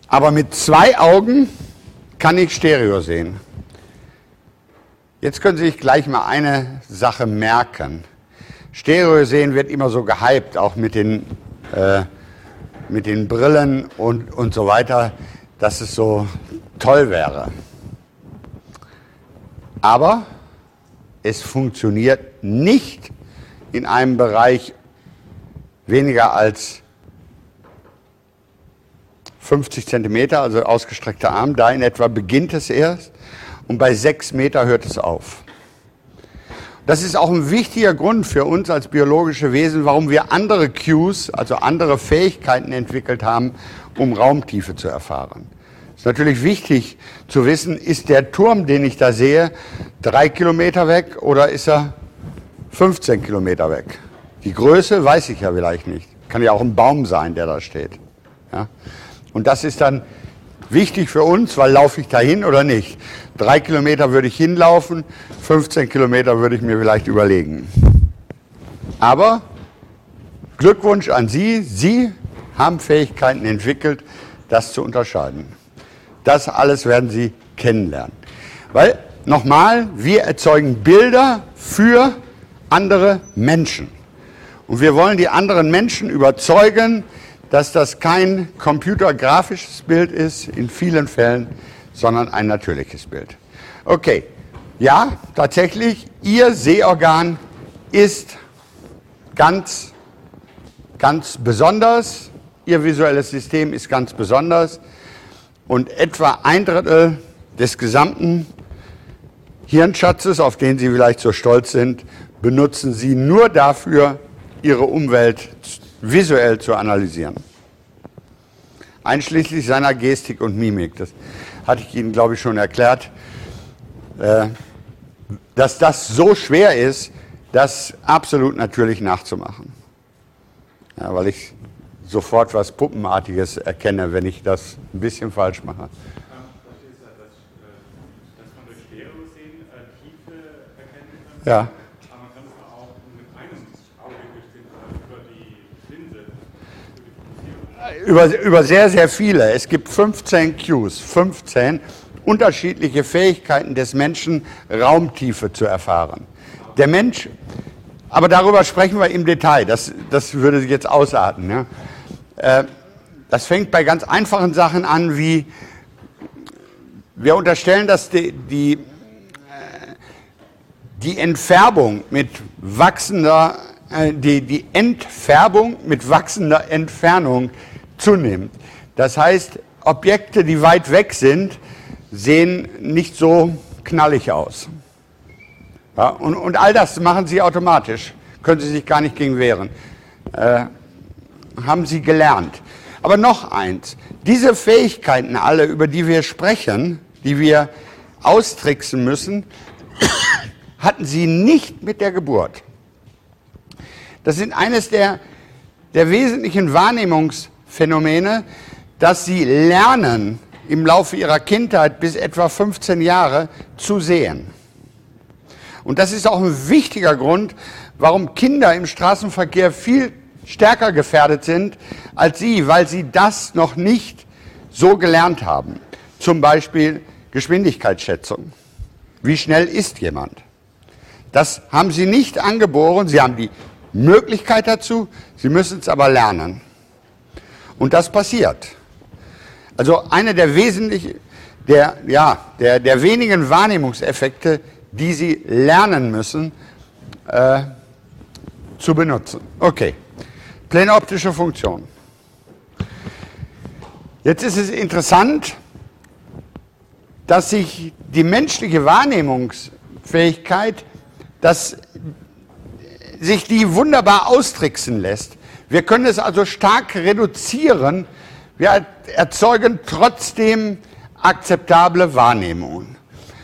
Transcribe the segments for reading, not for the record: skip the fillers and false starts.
Aber mit 2 Augen kann ich Stereo sehen. Jetzt können Sie sich gleich mal eine Sache merken. Stereo sehen wird immer so gehypt, auch mit den Brillen und so weiter, dass es so toll wäre. Aber es funktioniert nicht in einem Bereich weniger als 50 Zentimeter, also ausgestreckter Arm, da in etwa beginnt es erst und bei 6 Meter hört es auf. Das ist auch ein wichtiger Grund für uns als biologische Wesen, warum wir andere Cues, also andere Fähigkeiten entwickelt haben, um Raumtiefe zu erfahren. Es ist natürlich wichtig zu wissen, ist der Turm, den ich da sehe, 3 Kilometer weg oder ist er 15 Kilometer weg? Die Größe weiß ich ja vielleicht nicht. Kann ja auch ein Baum sein, der da steht. Ja? Und das ist dann wichtig für uns, weil laufe ich da hin oder nicht? 3 Kilometer würde ich hinlaufen, 15 Kilometer würde ich mir vielleicht überlegen. Aber Glückwunsch an Sie, Sie haben Fähigkeiten entwickelt, das zu unterscheiden. Das alles werden Sie kennenlernen. Weil, nochmal, wir erzeugen Bilder für andere Menschen. Und wir wollen die anderen Menschen überzeugen, dass das kein computergrafisches Bild ist, in vielen Fällen, sondern ein natürliches Bild. Okay, ja, tatsächlich, Ihr Sehorgan ist ganz besonders, Ihr visuelles System ist ganz besonders und etwa 1/3 des gesamten Hirnschatzes, auf den Sie vielleicht so stolz sind, benutzen Sie nur dafür, Ihre Umwelt visuell zu analysieren. Einschließlich seiner Gestik und Mimik. Das hatte ich Ihnen, glaube ich, schon erklärt, dass das so schwer ist, das absolut natürlich nachzumachen. Ja, weil ich sofort was Puppenartiges erkenne, wenn ich das ein bisschen falsch mache. Dass man durch Stereo sehen Tiefe erkennen kann. Ja. Aber man kann es auch mit einem Auge über die Linse. Über sehr, sehr viele. Es gibt 15 Cues, 15 unterschiedliche Fähigkeiten des Menschen, Raumtiefe zu erfahren. Der Mensch, aber darüber sprechen wir im Detail, das würde sich jetzt ausarten. Ja? Das fängt bei ganz einfachen Sachen an, wie wir unterstellen, dass die Entfärbung mit wachsender, die Entfärbung mit wachsender Entfernung zunimmt. Das heißt, Objekte, die weit weg sind, sehen nicht so knallig aus. Ja, und all das machen Sie automatisch, können Sie sich gar nicht gegen wehren. Haben Sie gelernt. Aber noch eins, diese Fähigkeiten alle, über die wir sprechen, die wir austricksen müssen, hatten Sie nicht mit der Geburt. Das sind eines der wesentlichen Wahrnehmungsphänomene, dass Sie lernen, im Laufe Ihrer Kindheit bis etwa 15 Jahre zu sehen. Und das ist auch ein wichtiger Grund, warum Kinder im Straßenverkehr viel stärker gefährdet sind als Sie, weil sie das noch nicht so gelernt haben. Zum Beispiel Geschwindigkeitsschätzung. Wie schnell ist jemand? Das haben Sie nicht angeboren, Sie haben die Möglichkeit dazu, Sie müssen es aber lernen. Und das passiert. Also einer der wesentlichen, der wenigen Wahrnehmungseffekte, die Sie lernen müssen, zu benutzen. Okay, plänoptische Funktion. Jetzt ist es interessant, dass sich die menschliche Wahrnehmungsfähigkeit, dass sich die wunderbar austricksen lässt. Wir können es also stark reduzieren. Wir erzeugen trotzdem akzeptable Wahrnehmungen.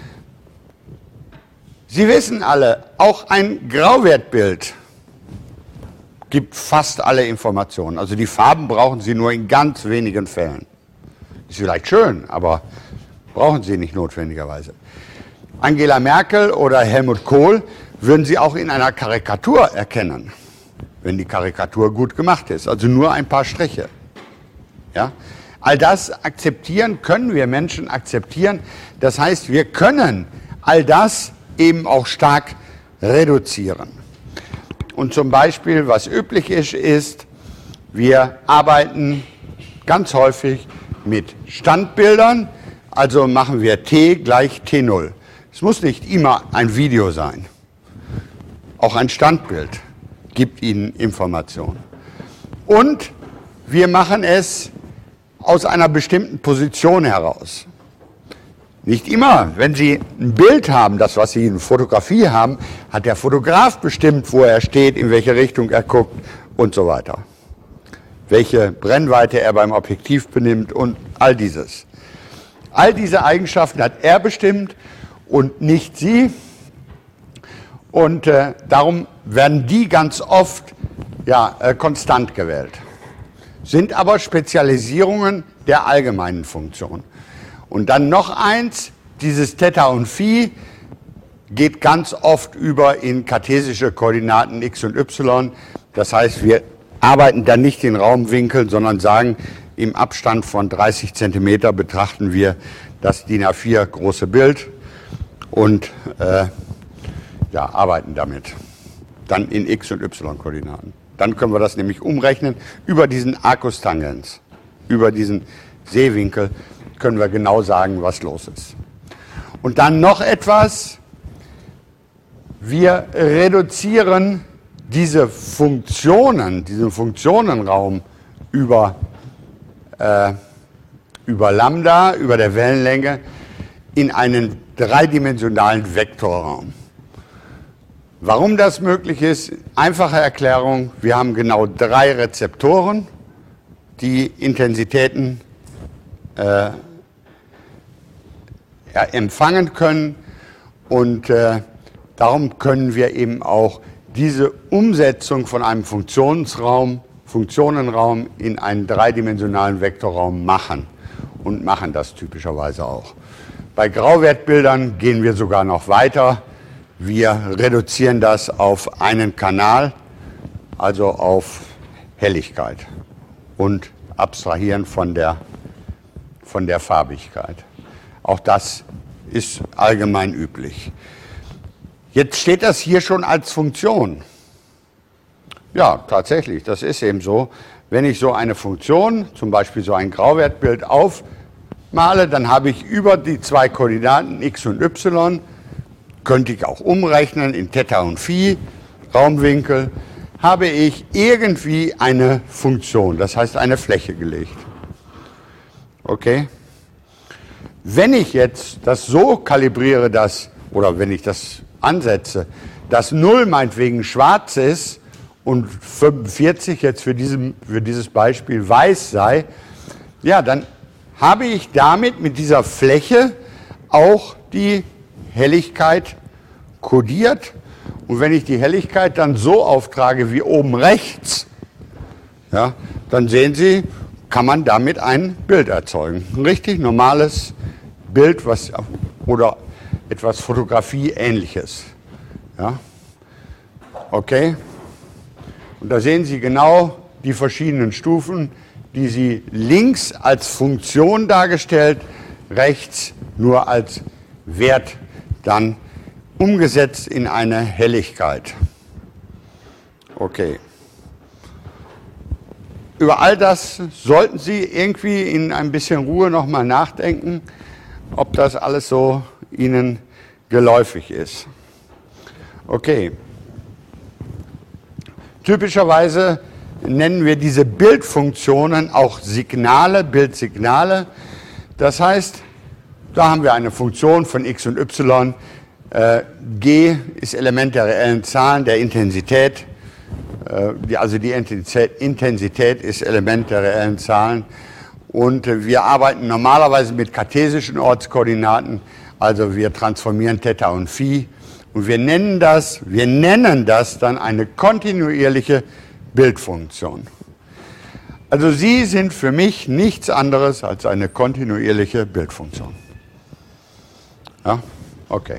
Sie wissen alle, auch ein Grauwertbild gibt fast alle Informationen. Also die Farben brauchen Sie nur in ganz wenigen Fällen. Ist vielleicht schön, aber brauchen Sie nicht notwendigerweise. Angela Merkel oder Helmut Kohl würden Sie auch in einer Karikatur erkennen, wenn die Karikatur gut gemacht ist. Also nur ein paar Striche. Ja? All das können wir Menschen akzeptieren. Das heißt, wir können all das eben auch stark reduzieren. Und zum Beispiel, was üblich ist, wir arbeiten ganz häufig mit Standbildern, also machen wir T gleich T0. Es muss nicht immer ein Video sein. Auch ein Standbild gibt Ihnen Informationen. Und wir machen es aus einer bestimmten Position heraus. Nicht immer, wenn Sie ein Bild haben, das, was Sie in Fotografie haben, hat der Fotograf bestimmt, wo er steht, in welche Richtung er guckt und so weiter. Welche Brennweite er beim Objektiv benimmt und all dieses. All diese Eigenschaften hat er bestimmt und nicht Sie. Und darum werden die ganz oft konstant gewählt. Sind aber Spezialisierungen der allgemeinen Funktion. Und dann noch eins, dieses Theta und Phi geht ganz oft über in kartesische Koordinaten x und y. Das heißt, wir arbeiten dann nicht in Raumwinkeln, sondern sagen, im Abstand von 30 cm betrachten wir das DIN A4 große Bild und arbeiten damit. Dann in x und y Koordinaten. Dann können wir das nämlich umrechnen über diesen Arcus Tangens, über diesen Sehwinkel können wir genau sagen, was los ist. Und dann noch etwas, wir reduzieren diesen Funktionenraum über Lambda, über der Wellenlänge, in einen dreidimensionalen Vektorraum. Warum das möglich ist, einfache Erklärung, wir haben genau 3 Rezeptoren, die Intensitäten empfangen können und darum können wir eben auch diese Umsetzung von einem Funktionenraum in einen dreidimensionalen Vektorraum machen und machen das typischerweise auch. Bei Grauwertbildern gehen wir sogar noch weiter. Wir reduzieren das auf einen Kanal, also auf Helligkeit und abstrahieren von der Farbigkeit. Auch das ist allgemein üblich. Jetzt steht das hier schon als Funktion. Ja, tatsächlich, das ist eben so. Wenn ich so eine Funktion, zum Beispiel so ein Grauwertbild aufmale, dann habe ich über die 2 Koordinaten x und y, könnte ich auch umrechnen in Theta und Phi, Raumwinkel, habe ich irgendwie eine Funktion, das heißt eine Fläche gelegt. Okay? Wenn ich jetzt das so kalibriere, oder wenn ich das ansetze, dass 0 meinetwegen schwarz ist und 45 jetzt für dieses Beispiel weiß sei, ja, dann habe ich damit mit dieser Fläche auch die Helligkeit kodiert. Und wenn ich die Helligkeit dann so auftrage wie oben rechts, ja, dann sehen Sie, kann man damit ein Bild erzeugen. Ein richtig normales Bild oder etwas Fotografie-Ähnliches. Ja. Okay. Und da sehen Sie genau die verschiedenen Stufen, die Sie links als Funktion dargestellt, rechts nur als Wert dann umgesetzt in eine Helligkeit. Okay. Über all das sollten Sie irgendwie in ein bisschen Ruhe nochmal nachdenken, ob das alles so Ihnen geläufig ist. Okay. Typischerweise nennen wir diese Bildfunktionen auch Signale, Bildsignale. Das heißt, da haben wir eine Funktion von x und y. G ist Element der reellen Zahlen, der Intensität. Also die Intensität ist Element der reellen Zahlen. Und wir arbeiten normalerweise mit kartesischen Ortskoordinaten. Also wir transformieren Theta und Phi. Und wir nennen das dann eine kontinuierliche Bildfunktion. Also Sie sind für mich nichts anderes als eine kontinuierliche Bildfunktion. Ja, okay.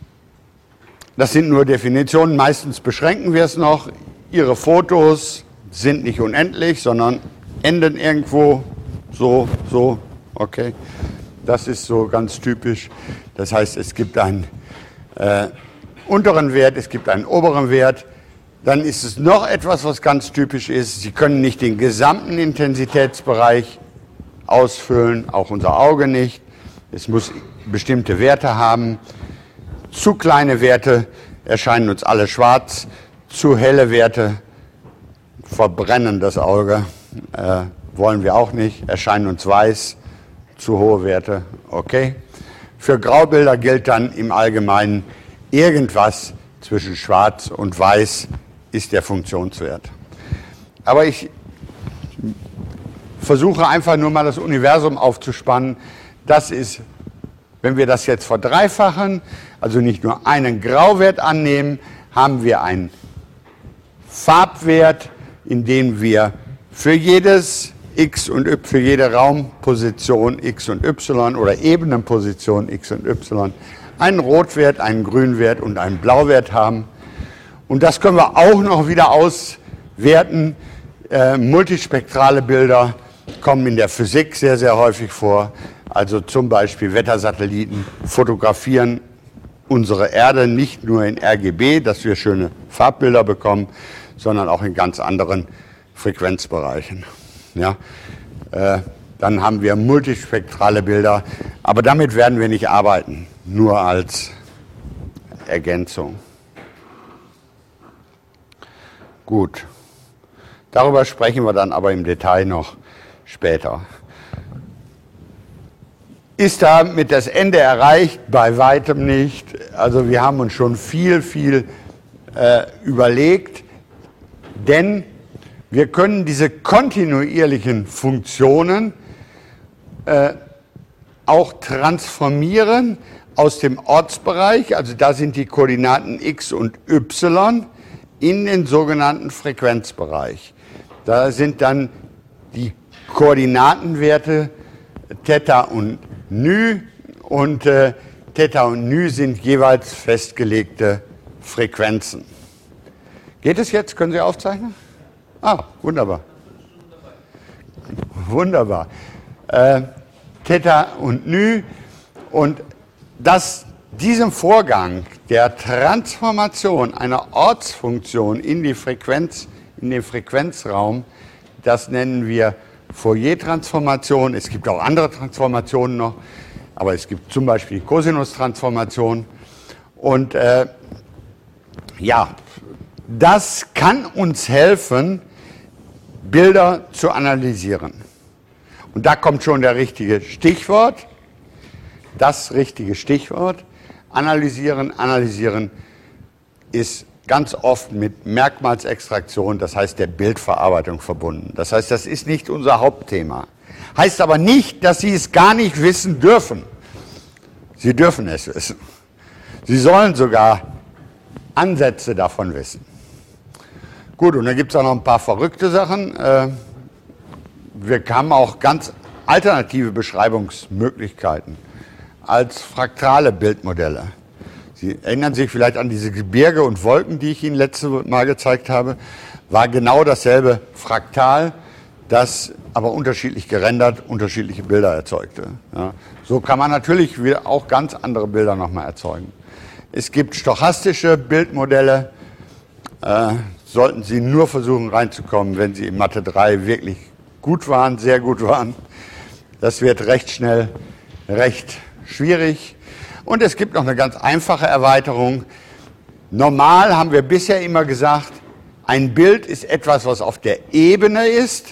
Das sind nur Definitionen, meistens beschränken wir es noch. Ihre Fotos sind nicht unendlich, sondern enden irgendwo so, okay. Das ist so ganz typisch. Das heißt, es gibt einen unteren Wert, es gibt einen oberen Wert. Dann ist es noch etwas, was ganz typisch ist. Sie können nicht den gesamten Intensitätsbereich ausfüllen, auch unser Auge nicht. Es muss bestimmte Werte haben. Zu kleine Werte erscheinen uns alle schwarz. Zu helle Werte verbrennen das Auge. Wollen wir auch nicht. Erscheinen uns weiß. Zu hohe Werte, okay. Für Graubilder gilt dann im Allgemeinen, irgendwas zwischen schwarz und weiß ist der Funktionswert. Aber ich versuche einfach nur mal das Universum aufzuspannen. Das ist, wenn wir das jetzt verdreifachen, also nicht nur einen Grauwert annehmen, haben wir einen Farbwert, in dem wir für jedes X und Y, für jede Raumposition X und Y oder Ebenenposition X und Y einen Rotwert, einen Grünwert und einen Blauwert haben. Und das können wir auch noch wieder auswerten. Multispektrale Bilder kommen in der Physik sehr, sehr häufig vor. Also zum Beispiel Wettersatelliten fotografieren unsere Erde nicht nur in RGB, dass wir schöne Farbbilder bekommen, sondern auch in ganz anderen Frequenzbereichen. Ja, dann haben wir multispektrale Bilder, aber damit werden wir nicht arbeiten, nur als Ergänzung. Gut, darüber sprechen wir dann aber im Detail noch später. Ist damit das Ende erreicht? Bei weitem nicht. Also wir haben uns schon viel überlegt, denn wir können diese kontinuierlichen Funktionen auch transformieren aus dem Ortsbereich, also da sind die Koordinaten x und y, in den sogenannten Frequenzbereich. Da sind dann die Koordinatenwerte Theta und Nü und Theta und Nü sind jeweils festgelegte Frequenzen. Geht es jetzt? Können Sie aufzeichnen? Ah, wunderbar. Wunderbar. Theta und Nü und diesem Vorgang der Transformation einer Ortsfunktion in die Frequenz, in den Frequenzraum, das nennen wir Fourier-Transformation. Es gibt auch andere Transformationen noch, aber es gibt zum Beispiel die Cosinus-Transformation. Und ja, das kann uns helfen, Bilder zu analysieren. Und da kommt schon das richtige Stichwort. Analysieren. Analysieren ist ganz oft mit Merkmalsextraktion, das heißt der Bildverarbeitung verbunden. Das heißt, das ist nicht unser Hauptthema. Heißt aber nicht, dass Sie es gar nicht wissen dürfen. Sie dürfen es wissen. Sie sollen sogar Ansätze davon wissen. Gut, und dann gibt es auch noch ein paar verrückte Sachen. Wir haben auch ganz alternative Beschreibungsmöglichkeiten als fraktale Bildmodelle. Sie erinnern sich vielleicht an diese Gebirge und Wolken, die ich Ihnen letztes Mal gezeigt habe. War genau dasselbe Fraktal, das aber unterschiedlich gerendert, unterschiedliche Bilder erzeugte. Ja, so kann man natürlich auch ganz andere Bilder nochmal erzeugen. Es gibt stochastische Bildmodelle, sollten Sie nur versuchen reinzukommen, wenn Sie in Mathe 3 wirklich gut waren, sehr gut waren. Das wird recht schnell recht schwierig. Und es gibt noch eine ganz einfache Erweiterung. Normal haben wir bisher immer gesagt, ein Bild ist etwas, was auf der Ebene ist.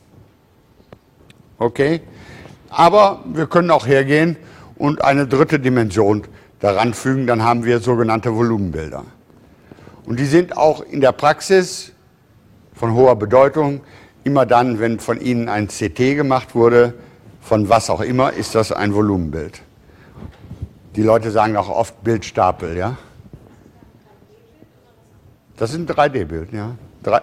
Okay? Aber wir können auch hergehen und eine dritte Dimension daran fügen, dann haben wir sogenannte Volumenbilder. Und die sind auch in der Praxis von hoher Bedeutung. Immer dann, wenn von Ihnen ein CT gemacht wurde, von was auch immer, ist das ein Volumenbild. Die Leute sagen auch oft Bildstapel, ja? Das ist ein 3D-Bild, ja.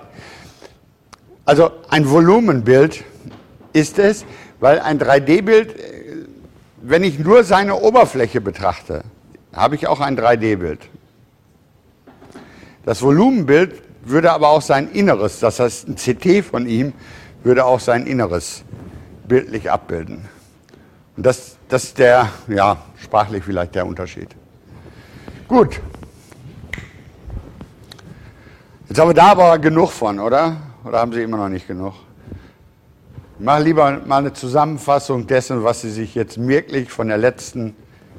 Also ein Volumenbild ist es, weil ein 3D-Bild, wenn ich nur seine Oberfläche betrachte, habe ich auch ein 3D-Bild. Das Volumenbild würde aber auch sein Inneres, das heißt ein CT von ihm, würde auch sein Inneres bildlich abbilden. Und das ist der, ja, sprachlich vielleicht der Unterschied. Gut. Jetzt haben wir da aber genug von, oder? Oder haben Sie immer noch nicht genug? Ich mache lieber mal eine Zusammenfassung dessen, was Sie sich jetzt wirklich von der letzten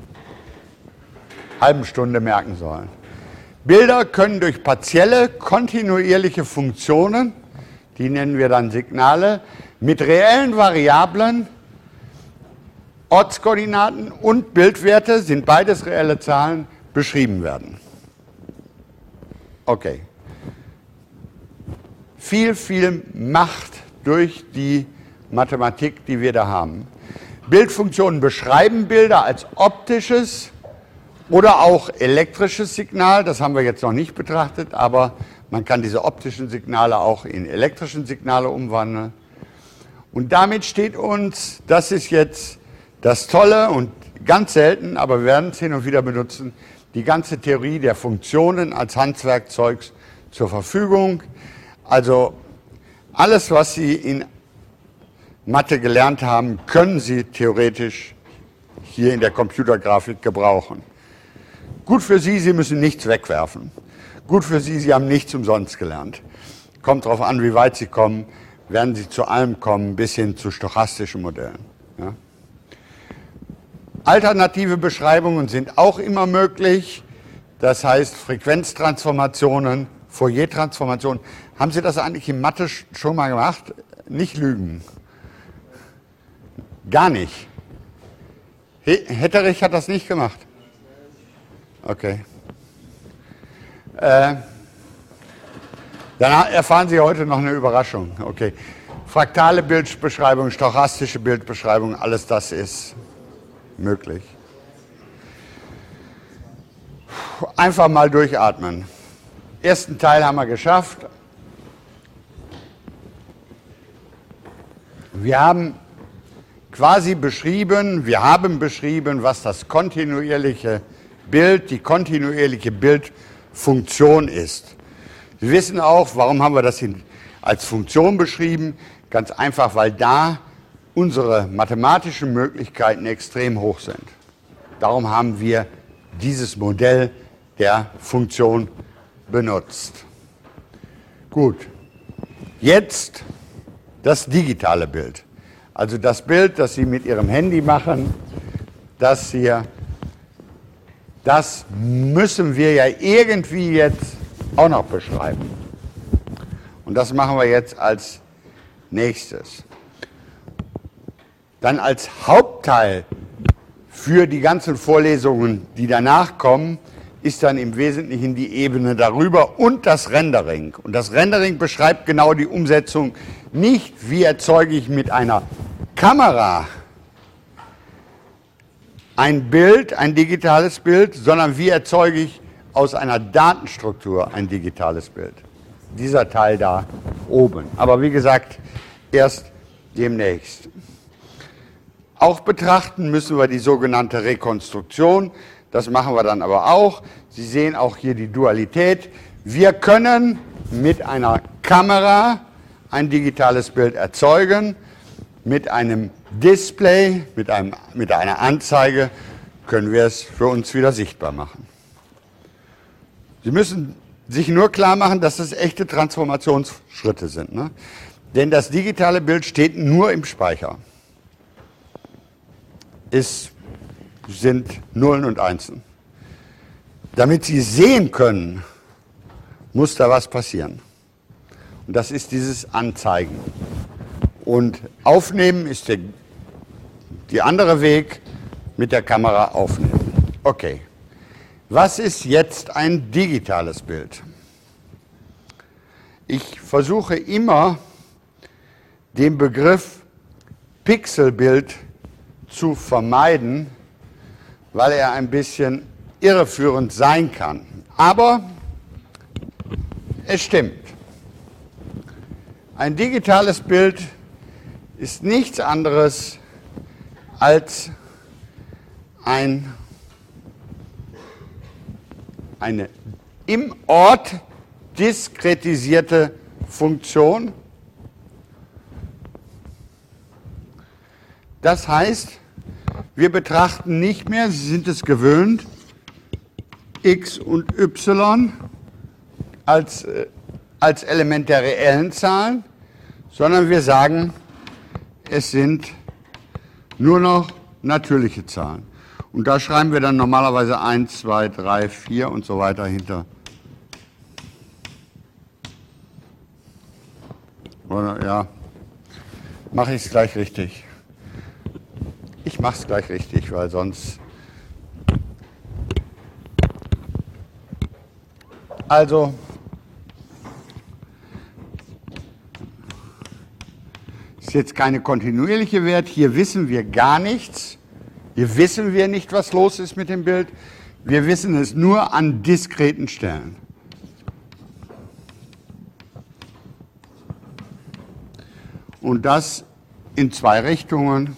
halben Stunde merken sollen. Bilder können durch partielle, kontinuierliche Funktionen, die nennen wir dann Signale, mit reellen Variablen, Ortskoordinaten und Bildwerte, sind beides reelle Zahlen, beschrieben werden. Okay. Viel Macht durch die Mathematik, die wir da haben. Bildfunktionen beschreiben Bilder als optisches oder auch elektrisches Signal. Das haben wir jetzt noch nicht betrachtet, aber man kann diese optischen Signale auch in elektrischen Signale umwandeln. Und damit steht uns, das ist jetzt das Tolle und ganz selten, aber wir werden es hin und wieder benutzen, die ganze Theorie der Funktionen als Handwerkzeug zur Verfügung. Also alles, was Sie in Mathe gelernt haben, können Sie theoretisch hier in der Computergrafik gebrauchen. Gut für Sie, Sie müssen nichts wegwerfen. Gut für Sie, Sie haben nichts umsonst gelernt. Kommt darauf an, wie weit Sie kommen, werden Sie zu allem kommen, bis hin zu stochastischen Modellen. Ja? Alternative Beschreibungen sind auch immer möglich. Das heißt Frequenztransformationen, Fourier-Transformationen. Haben Sie das eigentlich in Mathe schon mal gemacht? Nicht lügen. Gar nicht. Hetterich hat das nicht gemacht. Okay. Dann erfahren Sie heute noch eine Überraschung. Okay. Fraktale Bildbeschreibung, stochastische Bildbeschreibung, alles das ist möglich. Einfach mal durchatmen. Ersten Teil haben wir geschafft. Wir haben beschrieben, was das kontinuierliche Bild, die kontinuierliche Bildfunktion ist. Sie wissen auch, warum haben wir das als Funktion beschrieben? Ganz einfach, weil da unsere mathematischen Möglichkeiten extrem hoch sind. Darum haben wir dieses Modell der Funktion benutzt. Gut, jetzt das digitale Bild. Also das Bild, das Sie mit Ihrem Handy machen, das hier, das müssen wir ja irgendwie jetzt auch noch beschreiben. Und das machen wir jetzt als nächstes. Dann als Hauptteil für die ganzen Vorlesungen, die danach kommen, ist dann im Wesentlichen die Ebene darüber und das Rendering. Und das Rendering beschreibt genau die Umsetzung, nicht wie erzeuge ich mit einer Kamera ein Bild, ein digitales Bild, sondern wie erzeuge ich aus einer Datenstruktur ein digitales Bild. Dieser Teil da oben. Aber wie gesagt, erst demnächst. Auch betrachten müssen wir die sogenannte Rekonstruktion. Das machen wir dann aber auch. Sie sehen auch hier die Dualität. Wir können mit einer Kamera ein digitales Bild erzeugen. Mit einem Display, mit einer Anzeige können wir es für uns wieder sichtbar machen. Sie müssen sich nur klar machen, dass das echte Transformationsschritte sind. Ne? Denn das digitale Bild steht nur im Speicher. Es sind Nullen und Einsen. Damit Sie sehen können, muss da was passieren. Und das ist dieses Anzeigen. Und aufnehmen ist die andere Weg, mit der Kamera aufnehmen. Okay. Was ist jetzt ein digitales Bild? Ich versuche immer, den Begriff Pixelbild zu vermeiden, weil er ein bisschen irreführend sein kann. Aber es stimmt. Ein digitales Bild ist nichts anderes als eine im Ort diskretisierte Funktion. Das heißt, wir betrachten nicht mehr, Sie sind es gewöhnt, x und y als Element der reellen Zahlen, sondern wir sagen, es sind nur noch natürliche Zahlen. Und da schreiben wir dann normalerweise 1, 2, 3, 4 und so weiter hinter. Oder, ja, mache ich es gleich richtig. Ich mache es gleich richtig, weil sonst... Also, ist jetzt keine kontinuierliche Wert. Hier wissen wir gar nichts. Hier wissen wir nicht, was los ist mit dem Bild. Wir wissen es nur an diskreten Stellen. Und das in zwei Richtungen.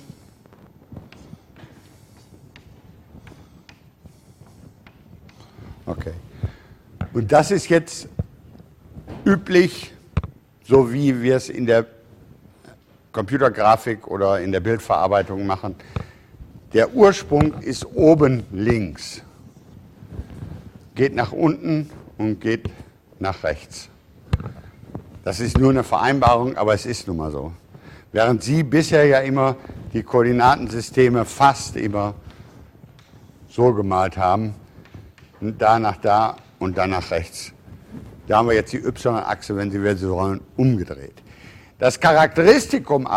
Okay. Und das ist jetzt üblich, so wie wir es in der Computergrafik oder in der Bildverarbeitung machen. Der Ursprung ist oben links, geht nach unten und geht nach rechts. Das ist nur eine Vereinbarung, aber es ist nun mal so. Während Sie bisher ja immer die Koordinatensysteme fast immer so gemalt haben, da nach da und dann nach rechts. Da haben wir jetzt die y-Achse, wenn Sie so wollen, umgedreht. Das Charakteristikum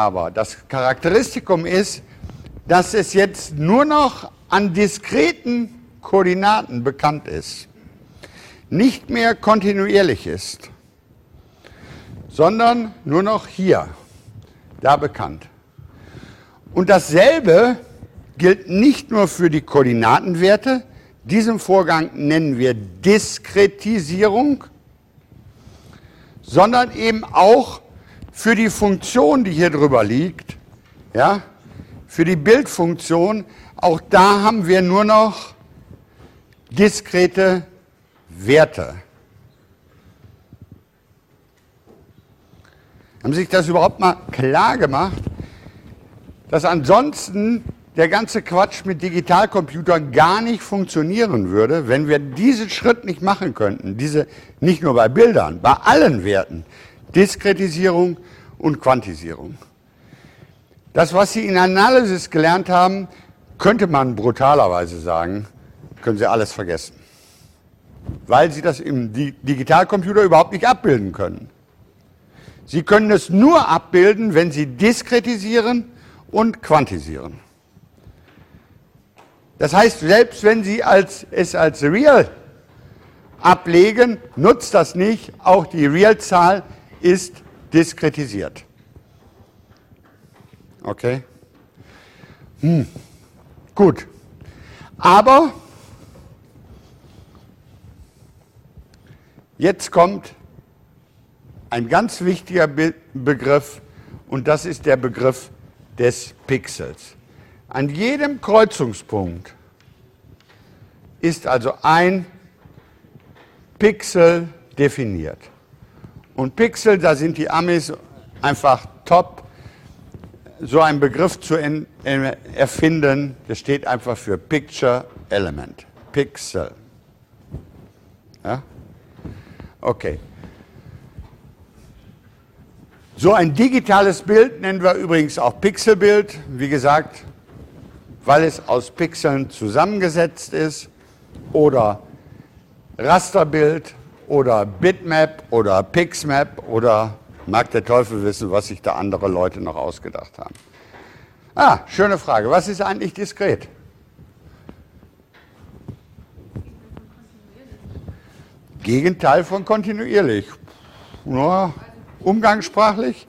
ist, dass es jetzt nur noch an diskreten Koordinaten bekannt ist, nicht mehr kontinuierlich ist, sondern nur noch hier, da bekannt. Und dasselbe gilt nicht nur für die Koordinatenwerte, diesen Vorgang nennen wir Diskretisierung, sondern eben auch für die Funktion, die hier drüber liegt, ja, für die Bildfunktion, auch da haben wir nur noch diskrete Werte. Haben Sie sich das überhaupt mal klar gemacht, dass ansonsten der ganze Quatsch mit Digitalcomputern gar nicht funktionieren würde, wenn wir diesen Schritt nicht machen könnten, nicht nur bei Bildern, bei allen Werten, Diskretisierung und Quantisierung. Das, was Sie in Analysis gelernt haben, könnte man brutalerweise sagen, können Sie alles vergessen, weil Sie das im Digitalcomputer überhaupt nicht abbilden können. Sie können es nur abbilden, wenn Sie diskretisieren und quantisieren. Das heißt, selbst wenn Sie es als real ablegen, nutzt das nicht, auch die Realzahl ist diskretisiert. Okay? Gut. Aber jetzt kommt ein ganz wichtiger Begriff, und das ist der Begriff des Pixels. An jedem Kreuzungspunkt ist also ein Pixel definiert. Und Pixel, da sind die Amis einfach top, so einen Begriff zu erfinden, das steht einfach für Picture Element. Pixel. Ja? Okay. So ein digitales Bild nennen wir übrigens auch Pixelbild, wie gesagt, weil es aus Pixeln zusammengesetzt ist, oder Rasterbild oder Bitmap oder Pixmap oder mag der Teufel wissen, was sich da andere Leute noch ausgedacht haben. Ah, schöne Frage. Was ist eigentlich diskret? Gegenteil von kontinuierlich. Nur umgangssprachlich?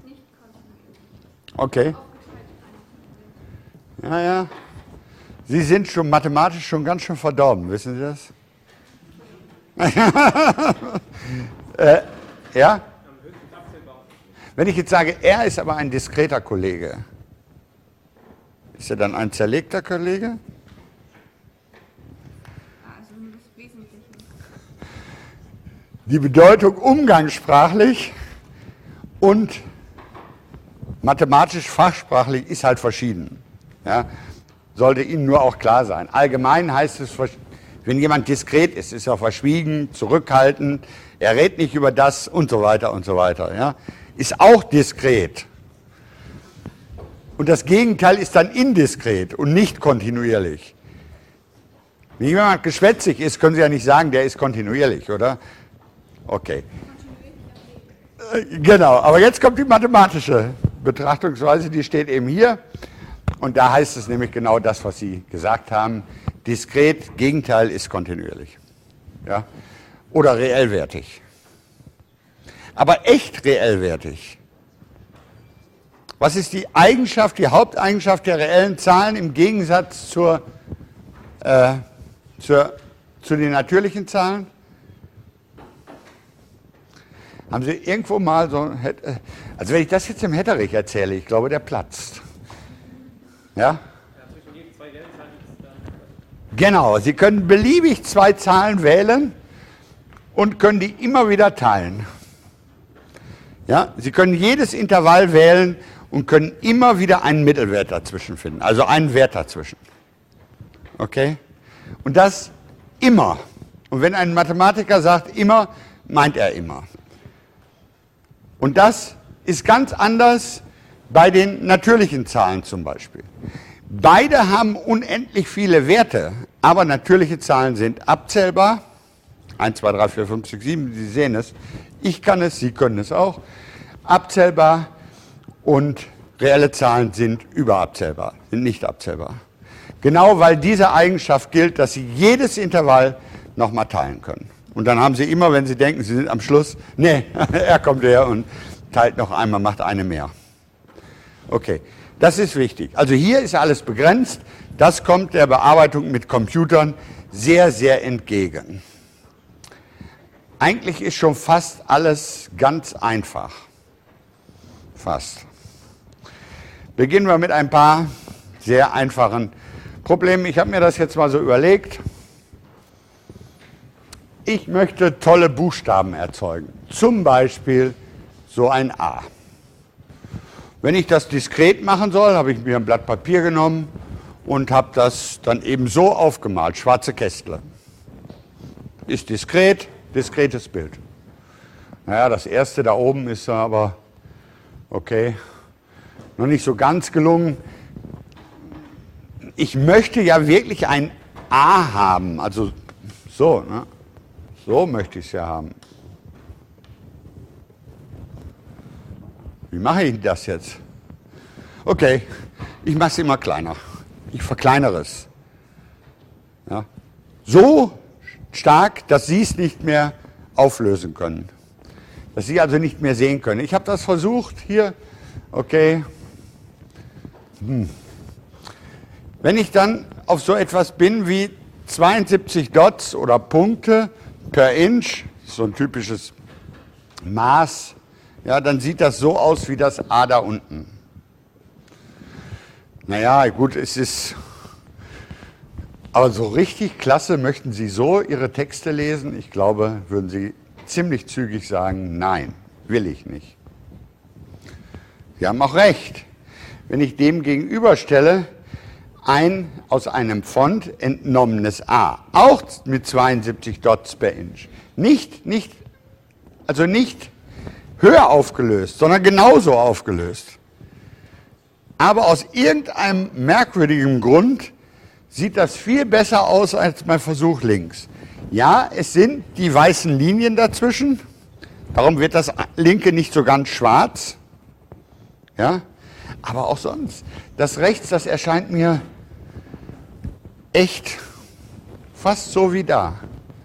Okay. Ja, ja. Sie sind schon mathematisch schon ganz schön verdorben, wissen Sie das? Ja? Wenn ich jetzt sage, er ist aber ein diskreter Kollege, ist er dann ein zerlegter Kollege? Die Bedeutung umgangssprachlich und mathematisch fachsprachlich ist halt verschieden. Ja? Sollte Ihnen nur auch klar sein. Allgemein heißt es, wenn jemand diskret ist, ist er verschwiegen, zurückhaltend, er redet nicht über das und so weiter und so weiter. Ja? Ist auch diskret. Und das Gegenteil ist dann indiskret und nicht kontinuierlich. Wenn jemand geschwätzig ist, können Sie ja nicht sagen, der ist kontinuierlich, oder? Okay. Genau, aber jetzt kommt die mathematische Betrachtungsweise, die steht eben hier. Und da heißt es nämlich genau das, was Sie gesagt haben. Diskret, Gegenteil ist kontinuierlich. Ja? Oder reellwertig. Aber echt reellwertig. Was ist die Eigenschaft, die Haupteigenschaft der reellen Zahlen im Gegensatz zu den natürlichen Zahlen? Haben Sie irgendwo mal so, also wenn ich das jetzt im Hetterich erzähle, ich glaube, der platzt. Ja? Genau, Sie können beliebig zwei Zahlen wählen und können die immer wieder teilen. Ja? Sie können jedes Intervall wählen und können immer wieder einen Mittelwert dazwischen finden, also einen Wert dazwischen. Okay? Und das immer. Und wenn ein Mathematiker sagt immer, meint er immer. Und das ist ganz anders bei den natürlichen Zahlen zum Beispiel. Beide haben unendlich viele Werte, aber natürliche Zahlen sind abzählbar. 1, 2, 3, 4, 5, 6, 7, Sie sehen es. Ich kann es, Sie können es auch. Abzählbar und reelle Zahlen sind überabzählbar, sind nicht abzählbar. Genau weil diese Eigenschaft gilt, dass Sie jedes Intervall nochmal teilen können. Und dann haben Sie immer, wenn Sie denken, Sie sind am Schluss, nee, er kommt her und teilt noch einmal, macht eine mehr. Okay, das ist wichtig. Also hier ist alles begrenzt. Das kommt der Bearbeitung mit Computern sehr, sehr entgegen. Eigentlich ist schon fast alles ganz einfach. Fast. Beginnen wir mit ein paar sehr einfachen Problemen. Ich habe mir das jetzt mal so überlegt. Ich möchte tolle Buchstaben erzeugen. Zum Beispiel so ein A. Wenn ich das diskret machen soll, habe ich mir ein Blatt Papier genommen und habe das dann eben so aufgemalt, schwarze Kästle. Ist diskret, diskretes Bild. Naja, das erste da oben ist aber, okay, noch nicht so ganz gelungen. Ich möchte ja wirklich ein A haben, also so, ne? So möchte ich es ja haben. Wie mache ich das jetzt? Okay, ich mache es immer kleiner. Ich verkleinere es. Ja. So stark, dass Sie es nicht mehr auflösen können. Dass Sie also nicht mehr sehen können. Ich habe das versucht hier. Okay. Wenn ich dann auf so etwas bin wie 72 Dots oder Punkte per Inch, so ein typisches Maß, ja, dann sieht das so aus wie das A da unten. Naja, gut, es ist, aber so richtig klasse, möchten Sie so Ihre Texte lesen? Ich glaube, würden Sie ziemlich zügig sagen, nein, will ich nicht. Sie haben auch recht. Wenn ich dem gegenüberstelle, ein aus einem Font entnommenes A, auch mit 72 Dots per Inch. Nicht höher aufgelöst, sondern genauso aufgelöst. Aber aus irgendeinem merkwürdigen Grund sieht das viel besser aus als mein Versuch links. Ja, es sind die weißen Linien dazwischen, darum wird das linke nicht so ganz schwarz. Ja, aber auch sonst. Das rechts, das erscheint mir echt fast so wie da.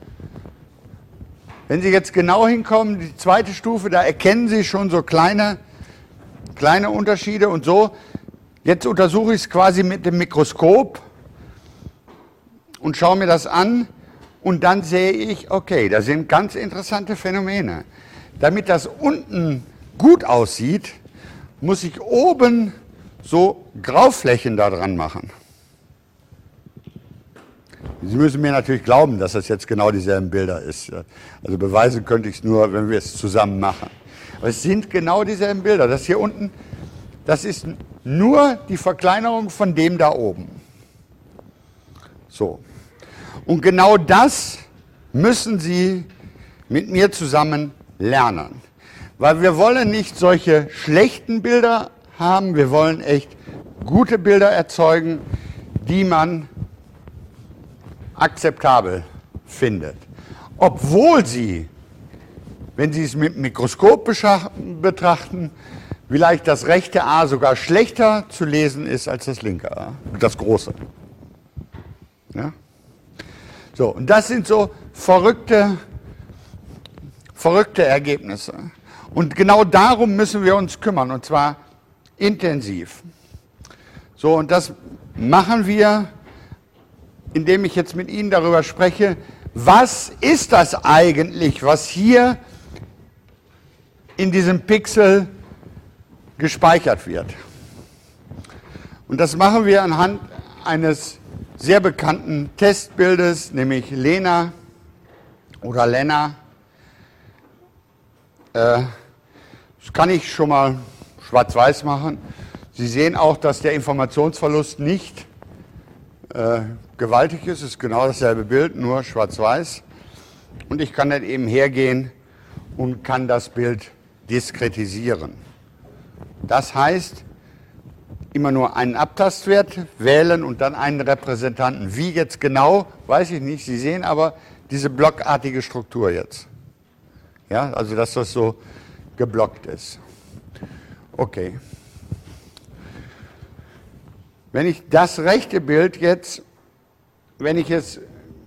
Wenn Sie jetzt genau hinkommen, die zweite Stufe, da erkennen Sie schon so kleine Unterschiede und so. Jetzt untersuche ich es quasi mit dem Mikroskop und schaue mir das an und dann sehe ich, okay, da sind ganz interessante Phänomene. Damit das unten gut aussieht, muss ich oben so Grauflächen da dran machen. Sie müssen mir natürlich glauben, dass das jetzt genau dieselben Bilder ist. Also beweisen könnte ich es nur, wenn wir es zusammen machen. Aber es sind genau dieselben Bilder. Das hier unten, das ist nur die Verkleinerung von dem da oben. So. Und genau das müssen Sie mit mir zusammen lernen. Weil wir wollen nicht solche schlechten Bilder haben, wir wollen echt gute Bilder erzeugen, die man akzeptabel findet. Obwohl sie, wenn Sie es mit dem Mikroskop betrachten, vielleicht das rechte A sogar schlechter zu lesen ist als das linke A, das große. Ja? So, und das sind so verrückte Ergebnisse. Und genau darum müssen wir uns kümmern, und zwar intensiv. So, und das machen wir, indem ich jetzt mit Ihnen darüber spreche, was ist das eigentlich, was hier in diesem Pixel gespeichert wird. Und das machen wir anhand eines sehr bekannten Testbildes, nämlich Lena oder Lena. Das kann ich schon mal schwarz-weiß machen. Sie sehen auch, dass der Informationsverlust nicht gewaltig ist. Es ist genau dasselbe Bild, nur schwarz-weiß. Und ich kann dann eben hergehen und kann das Bild diskretisieren. Das heißt, immer nur einen Abtastwert wählen und dann einen Repräsentanten. Wie jetzt genau, weiß ich nicht. Sie sehen aber diese blockartige Struktur jetzt. Ja, also dass das so geblockt ist. Okay. Wenn ich das rechte Bild jetzt, wenn ich es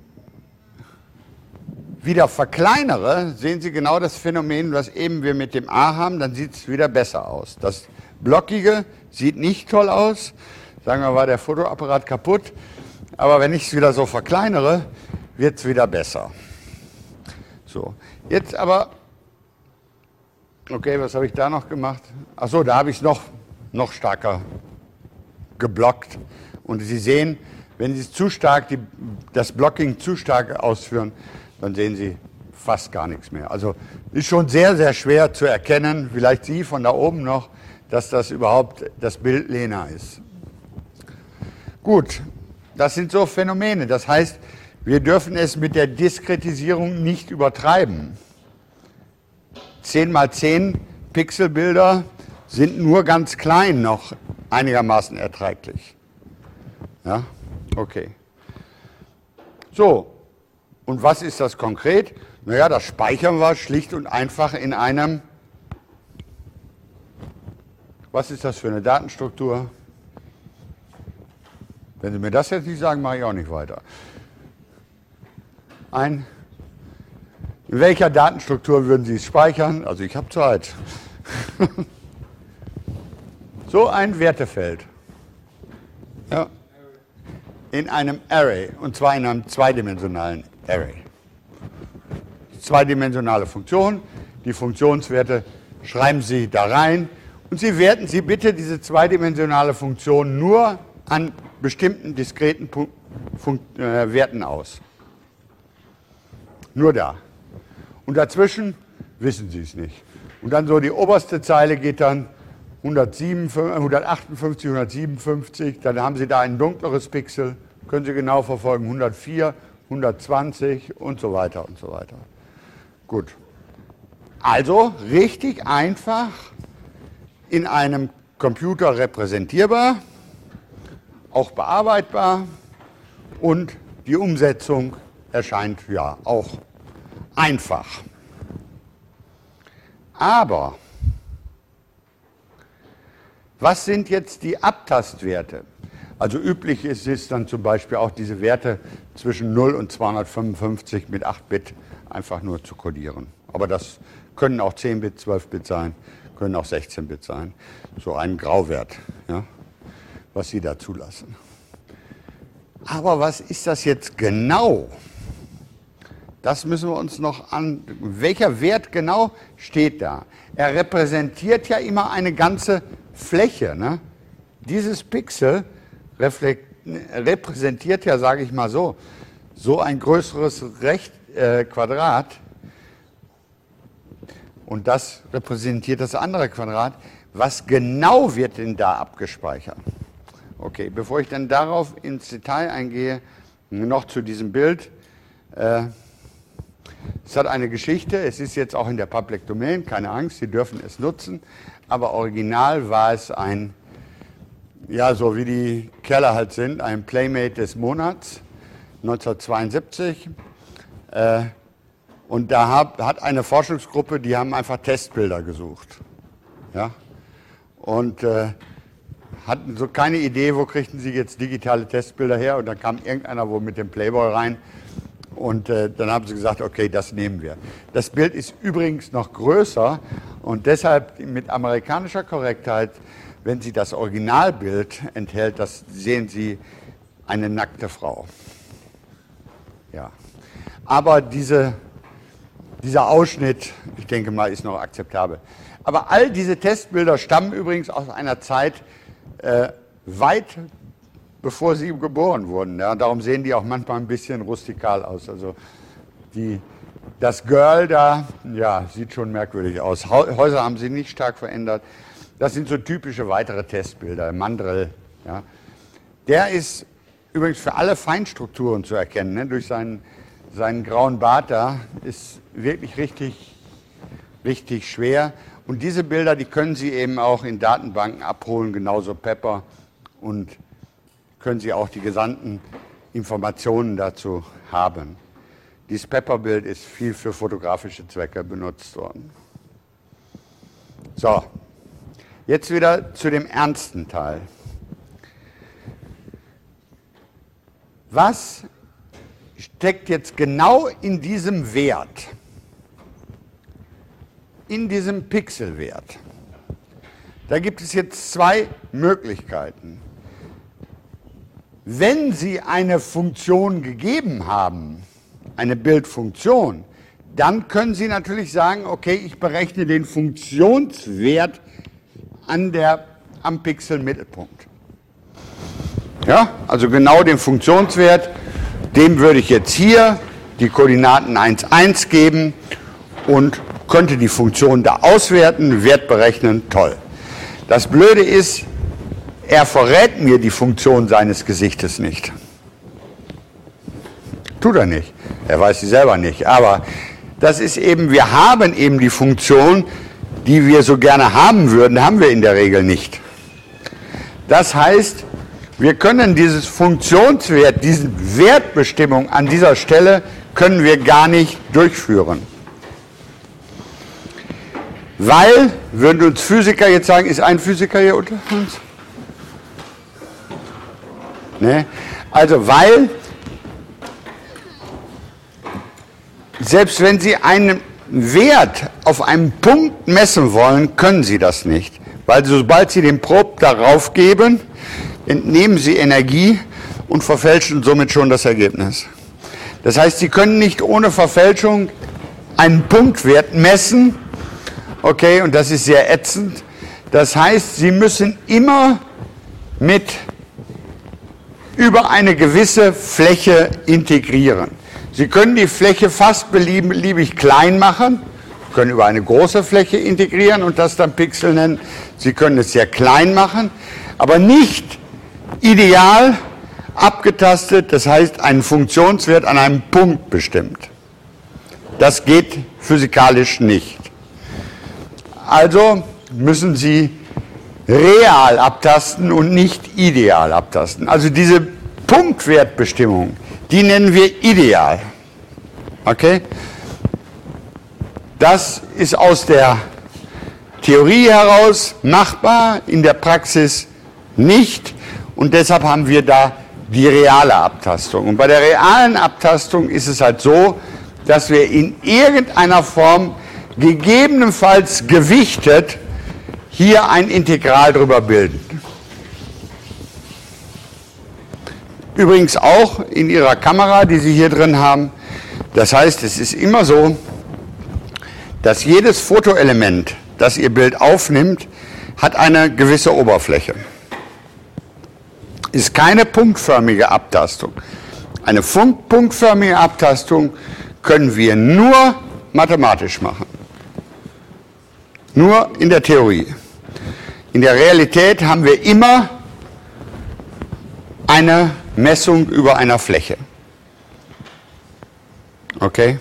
wieder verkleinere, sehen Sie genau das Phänomen, was eben wir mit dem A haben, dann sieht es wieder besser aus. Das Blockige sieht nicht toll aus, sagen wir, war der Fotoapparat kaputt, aber wenn ich es wieder so verkleinere, wird es wieder besser. So, jetzt aber, okay, was habe ich da noch gemacht? Achso, da habe ich es noch stärker geblockt. Und Sie sehen, wenn Sie es zu stark, das Blocking zu stark ausführen, dann sehen Sie fast gar nichts mehr. Also ist schon sehr, sehr schwer zu erkennen, vielleicht Sie von da oben noch, dass das überhaupt das Bild Lena ist. Gut, das sind so Phänomene. Das heißt, wir dürfen es mit der Diskretisierung nicht übertreiben. 10x10 Pixelbilder sind nur ganz klein noch einigermaßen erträglich. Ja, okay. So, und was ist das konkret? Naja, das speichern wir schlicht und einfach in einem, was ist das für eine Datenstruktur? Wenn Sie mir das jetzt nicht sagen, mache ich auch nicht weiter. In welcher Datenstruktur würden Sie es speichern? Also ich habe Zeit. So ein Wertefeld. Ja. In einem Array, und zwar in einem zweidimensionalen Array. Zweidimensionale Funktion, die Funktionswerte schreiben Sie da rein und Sie werten Sie bitte diese zweidimensionale Funktion nur an bestimmten diskreten Werten aus. Nur da. Und dazwischen wissen Sie es nicht. Und dann so die oberste Zeile geht dann 158, 157, dann haben Sie da ein dunkleres Pixel, können Sie genau verfolgen, 104, 120 und so weiter und so weiter. Gut. Also richtig einfach in einem Computer repräsentierbar, auch bearbeitbar und die Umsetzung erscheint ja auch einfach. Aber was sind jetzt die Abtastwerte? Also üblich ist es dann zum Beispiel auch diese Werte zwischen 0 und 255 mit 8 Bit einfach nur zu kodieren. Aber das können auch 10 Bit, 12 Bit sein, können auch 16 Bit sein. So ein Grauwert, ja, was Sie da zulassen. Aber was ist das jetzt genau? Das müssen wir uns noch an. Welcher Wert genau steht da? Er repräsentiert ja immer eine ganze Fläche. Ne? Dieses Pixel repräsentiert ja, sage ich mal so, so ein größeres Quadrat und das repräsentiert das andere Quadrat. Was genau wird denn da abgespeichert? Okay, bevor ich dann darauf ins Detail eingehe, noch zu diesem Bild. Es hat eine Geschichte, es ist jetzt auch in der Public Domain, keine Angst, Sie dürfen es nutzen, aber original war es ein, ja, so wie die Kerle halt sind, ein Playmate des Monats, 1972. Und da hat eine Forschungsgruppe, die haben einfach Testbilder gesucht. Ja? Und hatten so keine Idee, wo kriegten sie jetzt digitale Testbilder her. Und dann kam irgendeiner wohl mit dem Playboy rein. Und dann haben sie gesagt, okay, das nehmen wir. Das Bild ist übrigens noch größer und deshalb mit amerikanischer Korrektheit, wenn Sie das Originalbild enthält, das sehen Sie eine nackte Frau. Ja. Aber dieser Ausschnitt, ich denke mal, ist noch akzeptabel. Aber all diese Testbilder stammen übrigens aus einer Zeit weit bevor sie geboren wurden. Ja, darum sehen die auch manchmal ein bisschen rustikal aus. Also das Girl da, ja, sieht schon merkwürdig aus. Häuser haben sie nicht stark verändert. Das sind so typische weitere Testbilder. Mandrel, ja. Der ist übrigens für alle Feinstrukturen zu erkennen. Ne? Durch seinen grauen Bart da ist wirklich richtig schwer. Und diese Bilder, die können Sie eben auch in Datenbanken abholen, genauso Pepper, und können Sie auch die gesamten Informationen dazu haben. Dieses Pepper-Bild ist viel für fotografische Zwecke benutzt worden. So, jetzt wieder zu dem ernsten Teil. Was steckt jetzt genau in diesem Wert? In diesem Pixelwert. Da gibt es jetzt zwei Möglichkeiten. Wenn Sie eine Funktion gegeben haben, eine Bildfunktion, dann können Sie natürlich sagen, okay, ich berechne den Funktionswert am Pixelmittelpunkt. Ja, also genau den Funktionswert, dem würde ich jetzt hier die Koordinaten 1, 1 geben und könnte die Funktion da auswerten, Wert berechnen, toll. Das Blöde ist, er verrät mir die Funktion seines Gesichtes nicht. Tut er nicht. Er weiß sie selber nicht. Aber das ist eben, wir haben eben die Funktion, die wir so gerne haben würden, haben wir in der Regel nicht. Das heißt, wir können dieses Funktionswert, diese Wertbestimmung an dieser Stelle, können wir gar nicht durchführen. Weil, würden uns Physiker jetzt sagen, ist ein Physiker hier unter uns? Ne? Also weil, selbst wenn Sie einen Wert auf einem Punkt messen wollen, können Sie das nicht. Weil sobald Sie den Probe darauf geben, entnehmen Sie Energie und verfälschen somit schon das Ergebnis. Das heißt, Sie können nicht ohne Verfälschung einen Punktwert messen. Okay, und das ist sehr ätzend. Das heißt, Sie müssen immer über eine gewisse Fläche integrieren. Sie können die Fläche fast beliebig klein machen, können über eine große Fläche integrieren und das dann Pixel nennen. Sie können es sehr klein machen, aber nicht ideal abgetastet, das heißt einen Funktionswert an einem Punkt bestimmt. Das geht physikalisch nicht. Also müssen Sie real abtasten und nicht ideal abtasten. Also diese Punktwertbestimmung, die nennen wir ideal. Okay? Das ist aus der Theorie heraus machbar, in der Praxis nicht. Und deshalb haben wir da die reale Abtastung. Und bei der realen Abtastung ist es halt so, dass wir in irgendeiner Form gegebenenfalls gewichtet hier ein Integral drüber bilden. Übrigens auch in Ihrer Kamera, die Sie hier drin haben. Das heißt, es ist immer so, dass jedes Fotoelement, das Ihr Bild aufnimmt, hat eine gewisse Oberfläche. Ist keine punktförmige Abtastung. Eine punktförmige Abtastung können wir nur mathematisch machen. Nur in der Theorie. In der Realität haben wir immer eine Messung über einer Fläche. Okay?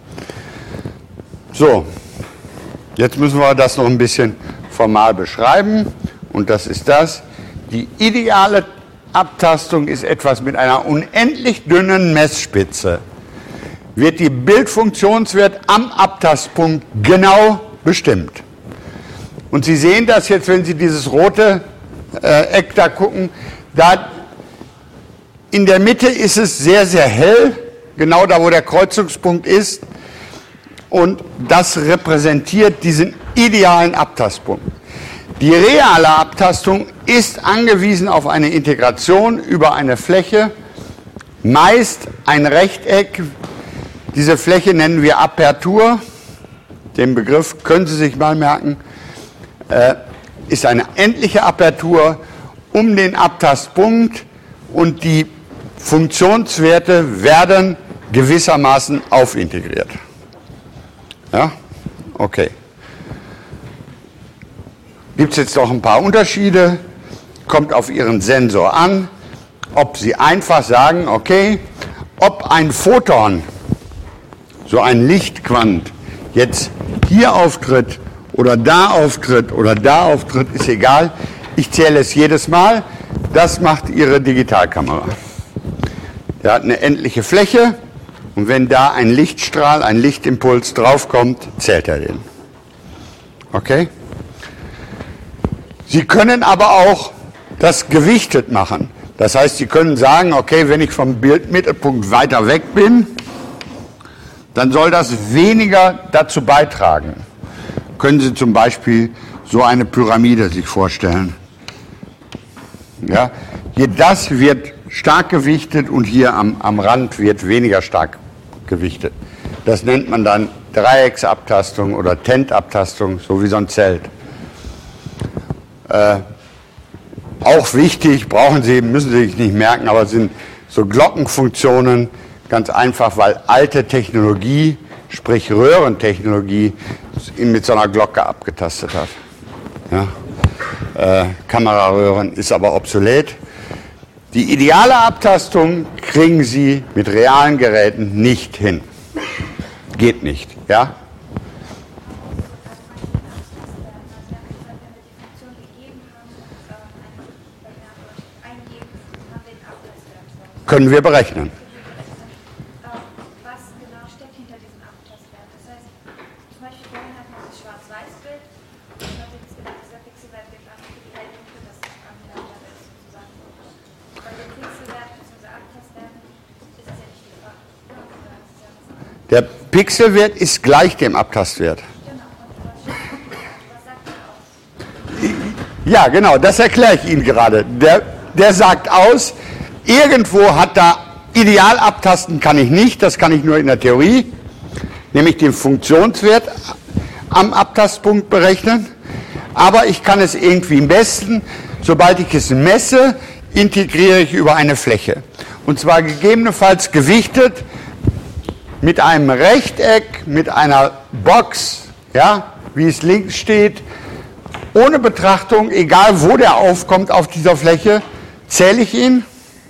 So, jetzt müssen wir das noch ein bisschen formal beschreiben. Und das ist das. Die ideale Abtastung ist etwas mit einer unendlich dünnen Messspitze. Wird die Bildfunktionswert am Abtastpunkt genau bestimmt. Und Sie sehen das jetzt, wenn Sie dieses rote Eck da gucken. Da in der Mitte ist es sehr, sehr hell, genau da, wo der Kreuzungspunkt ist. Und das repräsentiert diesen idealen Abtastpunkt. Die reale Abtastung ist angewiesen auf eine Integration über eine Fläche, meist ein Rechteck. Diese Fläche nennen wir Apertur. Den Begriff können Sie sich mal merken. Ist eine endliche Apertur um den Abtastpunkt und die Funktionswerte werden gewissermaßen aufintegriert. Ja? Okay. Gibt es jetzt noch ein paar Unterschiede, kommt auf Ihren Sensor an, ob Sie einfach sagen, okay, ob ein Photon, so ein Lichtquant, jetzt hier auftritt oder da auftritt oder da auftritt, ist egal. Ich zähle es jedes Mal, das macht Ihre Digitalkamera. Der hat eine endliche Fläche und wenn da ein Lichtstrahl, ein Lichtimpuls draufkommt, zählt er den. Okay? Sie können aber auch das gewichtet machen. Das heißt, Sie können sagen, okay, wenn ich vom Bildmittelpunkt weiter weg bin, dann soll das weniger dazu beitragen. Können Sie zum Beispiel so eine Pyramide sich vorstellen. Ja? Hier das wird stark gewichtet und hier am Rand wird weniger stark gewichtet. Das nennt man dann Dreiecksabtastung oder Tentabtastung, so wie so ein Zelt. Auch wichtig, müssen Sie sich nicht merken, aber sind so Glockenfunktionen, ganz einfach, weil alte Technologie, sprich Röhrentechnologie, mit so einer Glocke abgetastet hat. Ja? Kameraröhren ist aber obsolet. Die ideale Abtastung kriegen Sie mit realen Geräten nicht hin. Geht nicht. Ja? Können wir berechnen. Was genau steckt hinter diesem Abtastwert? Das heißt, zum Beispiel vorhin hat man das Schwarz-Weiß-Bild und hat jetzt gedacht, dieser Pixelwert wird an für die Helldunkel, das angelangt ist sozusagen. Bei den Pixelwert bzw. Abtastwert ist das ja nicht die Frage. Der Pixelwert ist gleich dem Abtastwert. Genau, und was sagt der aus? Ja, genau, das erkläre ich Ihnen gerade. Der sagt aus, irgendwo hat da ideal abtasten kann ich nicht, das kann ich nur in der Theorie, nämlich den Funktionswert am Abtastpunkt berechnen, aber ich kann es irgendwie messen. Sobald ich es messe, integriere ich über eine Fläche. Und zwar gegebenenfalls gewichtet mit einem Rechteck, mit einer Box, ja, wie es links steht, ohne Betrachtung, egal wo der aufkommt auf dieser Fläche, zähle ich ihn.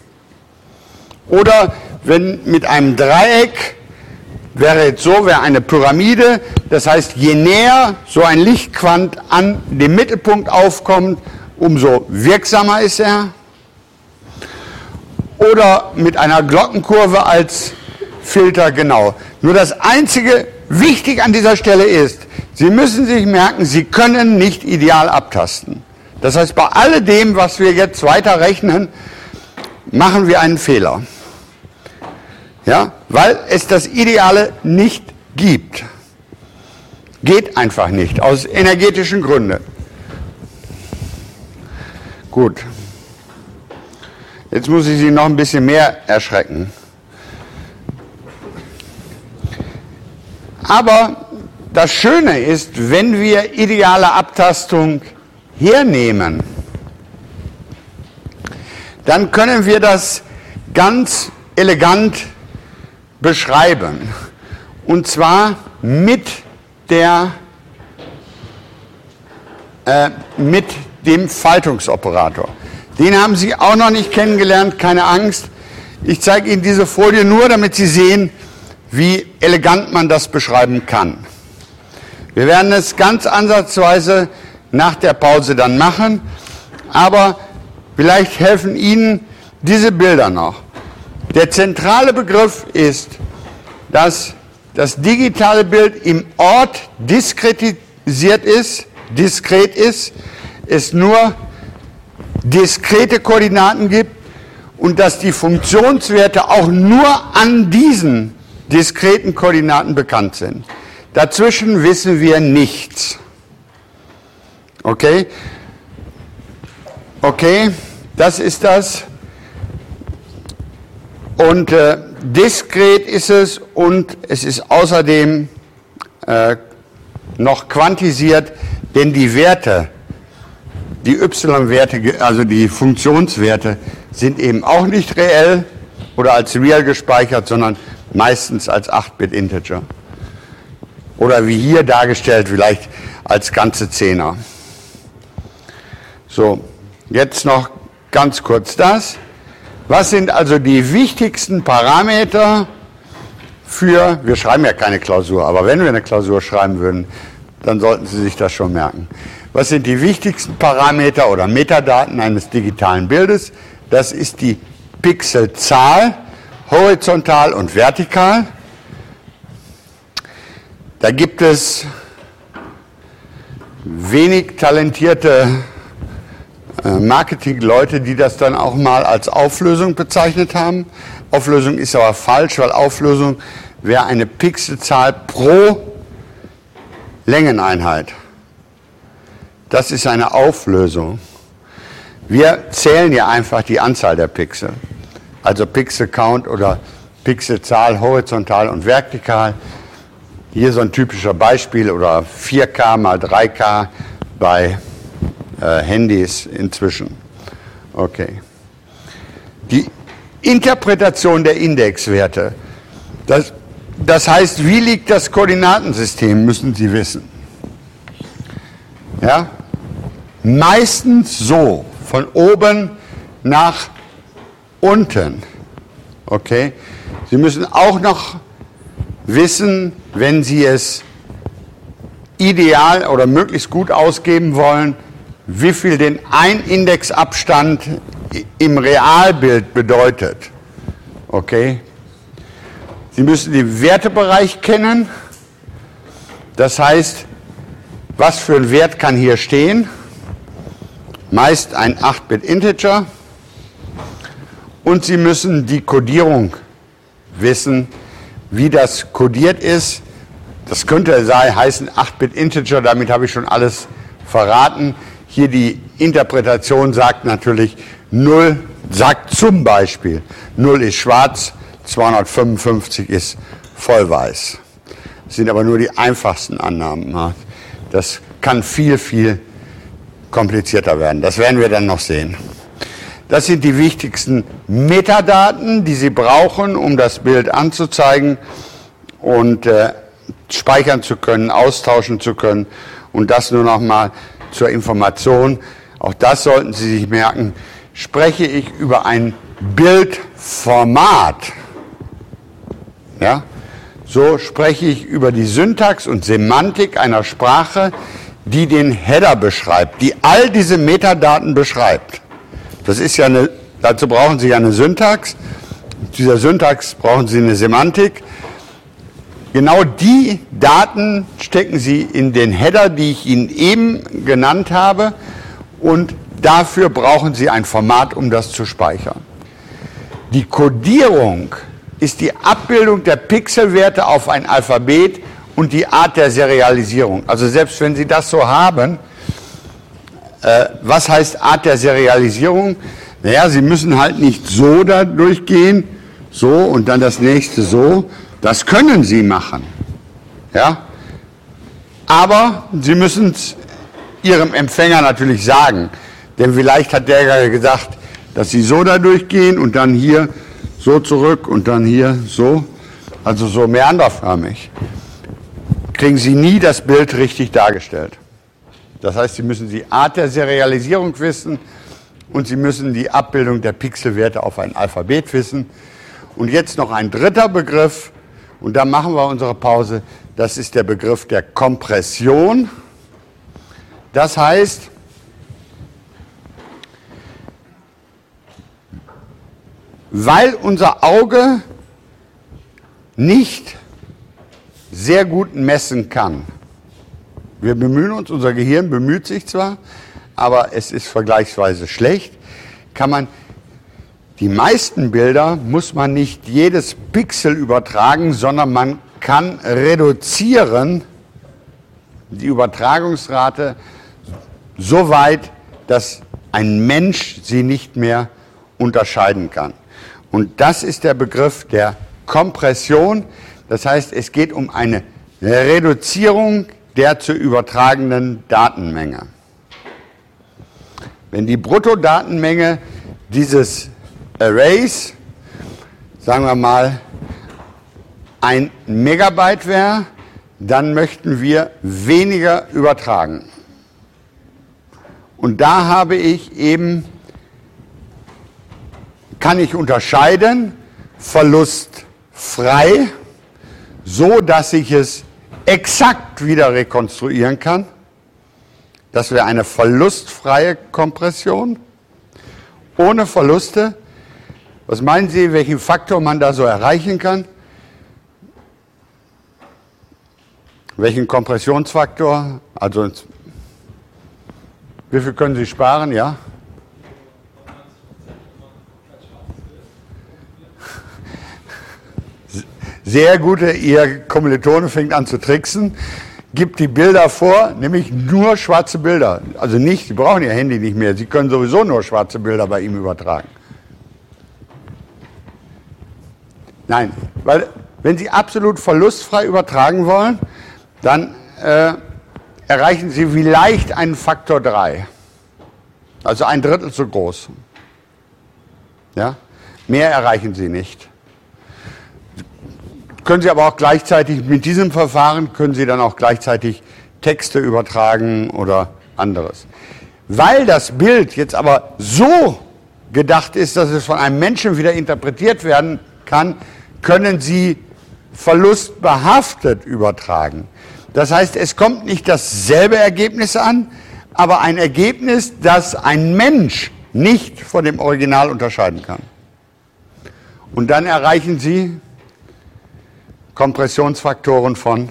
Oder wenn mit einem Dreieck, wäre eine Pyramide, das heißt, je näher so ein Lichtquant an dem Mittelpunkt aufkommt, umso wirksamer ist er. Oder mit einer Glockenkurve als Filter, genau. Nur das Einzige wichtig an dieser Stelle ist, Sie müssen sich merken, Sie können nicht ideal abtasten. Das heißt, bei alledem, was wir jetzt weiter rechnen, machen wir einen Fehler. Ja, weil es das Ideale nicht gibt. Geht einfach nicht, aus energetischen Gründen. Gut. Jetzt muss ich Sie noch ein bisschen mehr erschrecken. Aber das Schöne ist, wenn wir ideale Abtastung hernehmen, dann können wir das ganz elegant beschreiben. Und zwar mit dem Faltungsoperator. Den haben Sie auch noch nicht kennengelernt, keine Angst. Ich zeige Ihnen diese Folie nur, damit Sie sehen, wie elegant man das beschreiben kann. Wir werden es ganz ansatzweise nach der Pause dann machen, aber vielleicht helfen Ihnen diese Bilder noch. Der zentrale Begriff ist, dass das digitale Bild im Ort diskret ist, es nur diskrete Koordinaten gibt und dass die Funktionswerte auch nur an diesen diskreten Koordinaten bekannt sind. Dazwischen wissen wir nichts. Okay? Okay, das ist das. Und diskret ist es und es ist außerdem noch quantisiert, denn die Werte, die Y-Werte, also die Funktionswerte, sind eben auch nicht reell oder als real gespeichert, sondern meistens als 8-Bit-Integer. Oder wie hier dargestellt, vielleicht als ganze Zehner. So, jetzt noch ganz kurz das. Was sind also die wichtigsten Parameter für, wir schreiben ja keine Klausur, aber wenn wir eine Klausur schreiben würden, dann sollten Sie sich das schon merken. Was sind die wichtigsten Parameter oder Metadaten eines digitalen Bildes? Das ist die Pixelzahl, horizontal und vertikal. Da gibt es wenig talentierte Marketingleute, die das dann auch mal als Auflösung bezeichnet haben. Auflösung ist aber falsch, weil Auflösung wäre eine Pixelzahl pro Längeneinheit. Das ist eine Auflösung. Wir zählen ja einfach die Anzahl der Pixel. Also Pixel-Count oder Pixelzahl horizontal und vertikal. Hier so ein typischer Beispiel oder 4K mal 3K bei Handys inzwischen. Okay. Die Interpretation der Indexwerte. Das heißt, wie liegt das Koordinatensystem, müssen Sie wissen. Ja? Meistens so, von oben nach unten. Okay? Sie müssen auch noch wissen, wenn Sie es ideal oder möglichst gut ausgeben wollen, wie viel den Ein-Index-Abstand im Realbild bedeutet. Okay? Sie müssen den Wertebereich kennen. Das heißt, was für ein Wert kann hier stehen? Meist ein 8-Bit-Integer. Und Sie müssen die Codierung wissen, wie das codiert ist. Das könnte heißen 8-Bit-Integer, damit habe ich schon alles verraten. Hier die Interpretation sagt natürlich 0, sagt zum Beispiel 0 ist schwarz, 255 ist vollweiß. Das sind aber nur die einfachsten Annahmen. Das kann viel, viel komplizierter werden. Das werden wir dann noch sehen. Das sind die wichtigsten Metadaten, die Sie brauchen, um das Bild anzuzeigen und speichern zu können, austauschen zu können. Und das nur noch mal zur Information. Auch das sollten Sie sich merken. Spreche ich über ein Bildformat, ja, so spreche ich über die Syntax und Semantik einer Sprache, die den Header beschreibt, die all diese Metadaten beschreibt. Das ist ja dazu brauchen Sie ja eine Syntax. Mit dieser Syntax brauchen Sie eine Semantik. Genau die Daten stecken Sie in den Header, die ich Ihnen eben genannt habe, und dafür brauchen Sie ein Format, um das zu speichern. Die Codierung ist die Abbildung der Pixelwerte auf ein Alphabet und die Art der Serialisierung. Also selbst wenn Sie das so haben, was heißt Art der Serialisierung? Naja, Sie müssen halt nicht so da durchgehen, so und dann das nächste so. Das können Sie machen. Ja? Aber Sie müssen es Ihrem Empfänger natürlich sagen. Denn vielleicht hat der gesagt, dass Sie so da durchgehen und dann hier so zurück und dann hier so, also so meanderförmig, kriegen Sie nie das Bild richtig dargestellt. Das heißt, Sie müssen die Art der Serialisierung wissen und Sie müssen die Abbildung der Pixelwerte auf ein Alphabet wissen. Und jetzt noch ein dritter Begriff, und da machen wir unsere Pause, das ist der Begriff der Kompression. Das heißt, weil unser Auge nicht sehr gut messen kann. Wir bemühen uns, unser Gehirn bemüht sich zwar, aber es ist vergleichsweise schlecht, kann man die meisten Bilder, muss man nicht jedes Pixel übertragen, sondern man kann reduzieren die Übertragungsrate so weit, dass ein Mensch sie nicht mehr unterscheiden kann. Und das ist der Begriff der Kompression. Das heißt, es geht um eine Reduzierung der zu übertragenen Datenmenge. Wenn die Bruttodatenmenge dieses Arrays, sagen wir mal, 1 Megabyte wäre, dann möchten wir weniger übertragen. Und da habe ich eben, kann ich unterscheiden, verlustfrei, so dass ich es exakt wieder rekonstruieren kann. Das wäre eine verlustfreie Kompression, ohne Verluste. Was meinen Sie, welchen Faktor man da so erreichen kann? Welchen Kompressionsfaktor? Also, wie viel können Sie sparen, ja? Sehr gute, Ihr Kommilitone fängt an zu tricksen, gibt die Bilder vor, nämlich nur schwarze Bilder. Also nicht, Sie brauchen Ihr Handy nicht mehr, Sie können sowieso nur schwarze Bilder bei ihm übertragen. Nein, weil wenn Sie absolut verlustfrei übertragen wollen, dann erreichen Sie vielleicht einen Faktor 3. Also 1/3 so groß. Ja? Mehr erreichen Sie nicht. Können Sie aber auch gleichzeitig, mit diesem Verfahren können Sie dann auch gleichzeitig Texte übertragen oder anderes. Weil das Bild jetzt aber so gedacht ist, dass es von einem Menschen wieder interpretiert werden kann, können Sie verlustbehaftet übertragen. Das heißt, es kommt nicht dasselbe Ergebnis an, aber ein Ergebnis, das ein Mensch nicht von dem Original unterscheiden kann. Und dann erreichen Sie Kompressionsfaktoren von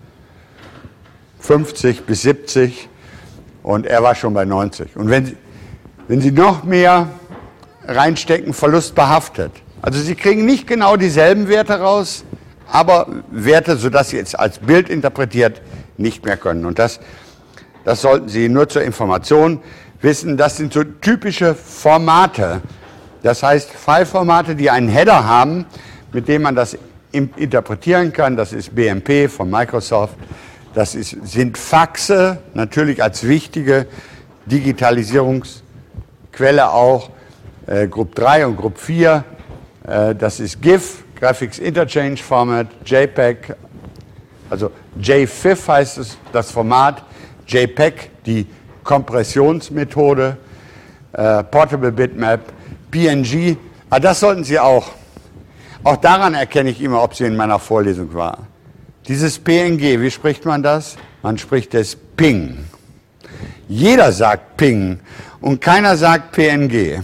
50 bis 70 und er war schon bei 90. Und wenn Sie noch mehr reinstecken, verlustbehaftet. Also Sie kriegen nicht genau dieselben Werte raus, aber Werte, sodass Sie jetzt als Bild interpretiert nicht mehr können. Und das sollten Sie nur zur Information wissen. Das sind so typische Formate. Das heißt, File-Formate, die einen Header haben, mit dem man das interpretieren kann. Das ist BMP von Microsoft. Das sind Faxe, natürlich als wichtige Digitalisierungsquelle auch. Group 3 und Group 4. Das ist GIF, Graphics Interchange Format, JPEG, also JFIF heißt es, das Format, JPEG, die Kompressionsmethode, Portable Bitmap, PNG, das sollten Sie auch. Auch daran erkenne ich immer, ob Sie in meiner Vorlesung waren. Dieses PNG, wie spricht man das? Man spricht es Ping. Jeder sagt Ping und keiner sagt PNG.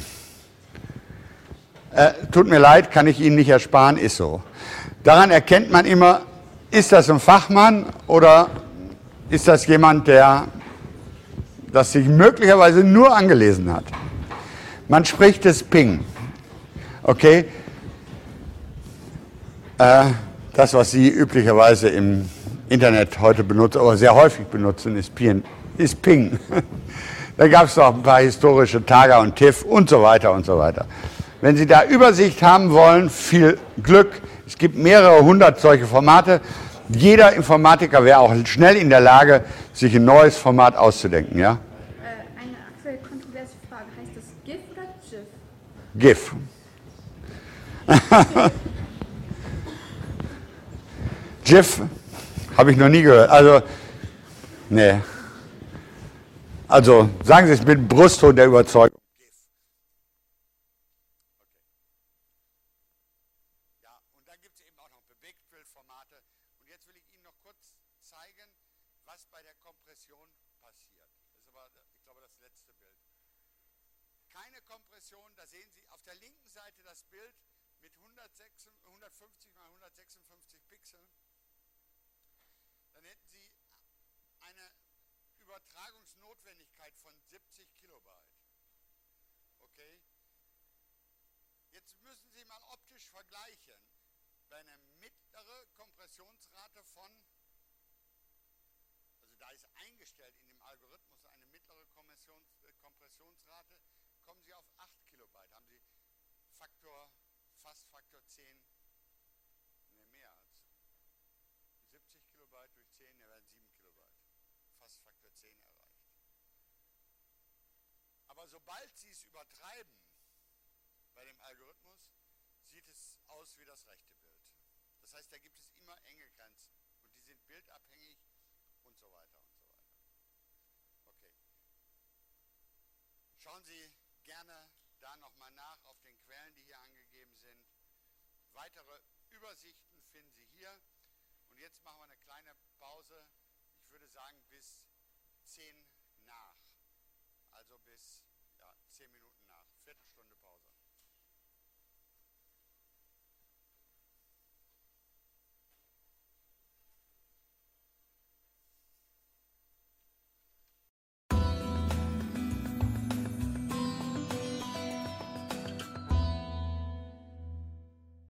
Tut mir leid, kann ich Ihnen nicht ersparen, ist so. Daran erkennt man immer, ist das ein Fachmann oder ist das jemand, der das sich möglicherweise nur angelesen hat. Man spricht es Ping. Okay? Das, was Sie üblicherweise im Internet heute benutzen, oder sehr häufig benutzen, ist Ping. Da gab es noch ein paar historische Taga und TIFF und so weiter und so weiter. Wenn Sie da Übersicht haben wollen, viel Glück. Es gibt mehrere hundert solche Formate. Jeder Informatiker wäre auch schnell in der Lage, sich ein neues Format auszudenken. Ja? Eine aktuell kontroverse Frage. Heißt das GIF oder GIF? GIF. GIF habe ich noch nie gehört. Also, nee. Also, sagen Sie es mit Brustton der Überzeugung. Ja, und dann gibt es eben auch noch Bewegtbildformate. Und jetzt will ich Ihnen noch kurz zeigen, was bei der Kompression passiert. Das ist aber, ich glaube, das letzte Bild. Keine Kompression, da sehen Sie auf der linken Seite das Bild mit 150 mal 156 Pixeln. Dann hätten Sie eine Übertragungsnotwendigkeit von 70 Kilobyte. Okay? Jetzt müssen Sie mal optisch vergleichen. Bei einer mittleren Kompressionsrate von, also da ist eingestellt in dem Algorithmus eine mittlere Kompressionsrate, kommen Sie auf 8 Kilobyte. Haben Sie fast Faktor 10, ne, mehr als 70 Kilobyte durch 10, ja, werden 7 Kilobyte. Fast Faktor 10 erreicht. Aber sobald Sie es übertreiben, bei dem Algorithmus, sieht es aus wie das rechte Bild. Das heißt, da gibt es immer enge Grenzen. Und die sind bildabhängig und so weiter und so weiter. Okay. Schauen Sie gerne da nochmal nach auf den Quellen, die hier angegeben sind. Weitere Übersichten finden Sie hier. Und jetzt machen wir eine kleine Pause. Ich würde sagen bis 10 nach. Also bis 10 Minuten nach. Viertelstunde Pause.